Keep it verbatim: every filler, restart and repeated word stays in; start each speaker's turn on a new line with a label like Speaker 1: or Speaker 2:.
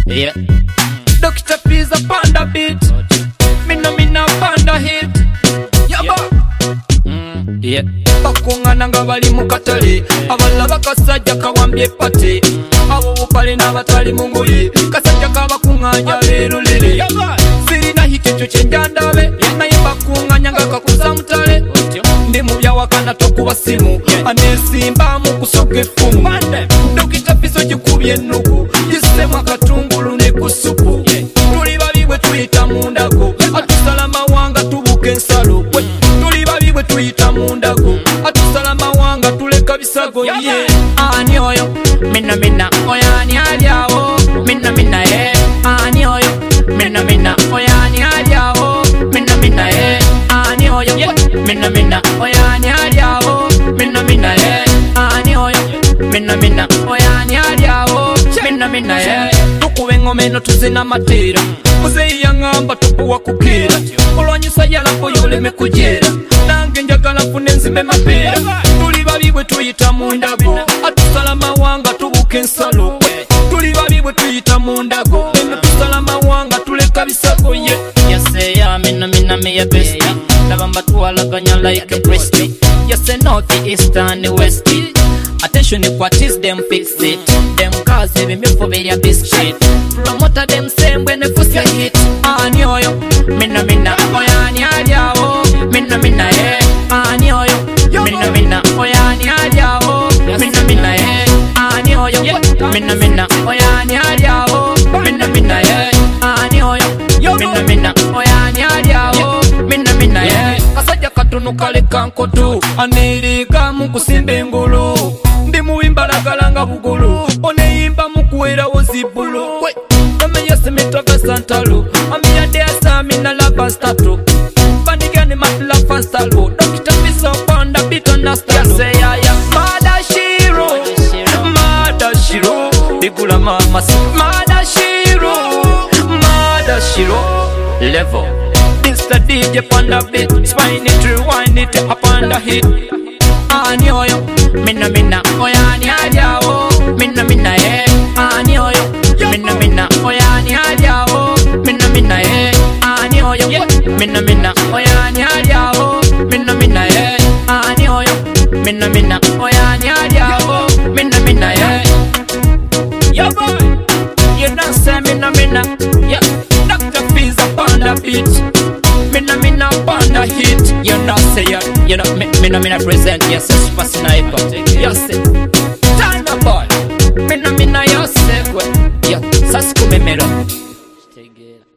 Speaker 1: Yeah.
Speaker 2: Doctor Pizza panda beat. Mina mina panda hit. Yaba.
Speaker 1: Mm. Yeah.
Speaker 2: Bakungana nga bali mu katale. Aballa bakasajja kawambye pate. Abo bupale n'abatali mu ngoye. Kasajja kabakunganya leero lere. Yaba. Sirina hikyo kyenjandabe. Naye bakunganya nga kakuza mutale. Ndi mu byawakana tokuba simu. Anesimba mu kusoka effumu. Dokita Pizza gikubye ennugu. Yisemu akatungulu ne ku supu. Tuli babi bwe tuyita mu ndago. Atusala mawanga tubuka ensalo. Tuli babi bwe tuyita mu ndago. Atusala mawanga tuleka bisago. Ani oyo mina mina oyani alyawo. Mina mina ye ani oyo mina mina oyani alyawo. Mina mina ye ani oyo mina mina oyani alyawo. Mina mina ye ani oyo mina mina oyani alyawo. Mina mina ye tukube ngome no tuzina matera. Muzeyi yangamba tupuwa kukira. Olwanyisa yalapo yoleme kujera. Nange njagala fune nzime mapera. Tuli babi bwe tuyita mu ndago. Atusala mawanga tubuka ensalo. Tuli babi bwe tuyita mu ndago. Atusala mawanga tuleka bisago ye.
Speaker 1: Yaseya mina mina me ya best. Lava mbatwalaganya like a breast. Yase north, east and west. Attention what is them fix it. Them cars even me for very biscuit. Promoter them same when they push a hit. Ani oyo mina mina oyani alyawo. Mina mina ye ani oyo mina mina oyani alyawo. Mina mina ye ani oyo mina mina oyani alyawo. Mina mina ye ani oyo mina mina oyani alyawo. Mina mina ye kasajja katono kale kankoto aneleka mu kusimba engolo. Ndi muwimbalagala nga bugolo oneyimba mukuwera wozibulu. Amenya semitaka santalo amenya deasa mina lava stato bandigane matla fansalo. Dokita Pizza panda bito na stalo. Yaseya ya Mada Shiro Mada Shiro Digula mama si Mada Shiro Mada Shiro level. This the D J panda beat. Spine it, rewind it up on the hit. Ani oyo mina mina oyani alyawo. Mina mina ye ani oyo mina mina oyani alyawo. Mina mina ye ani oyo mina mina oyani alyawo. Mina mina ye ani oyo mina mina oyani alyawo. Mina mina ye yo boy you know say mina mina yeah. Doctor Pizza panda beat. Mina mina panda hit. You know say you you know me mina mina present yes super sniper. Yes Tana boy. Mina mina yo sekwe. Yeah Sasku memero.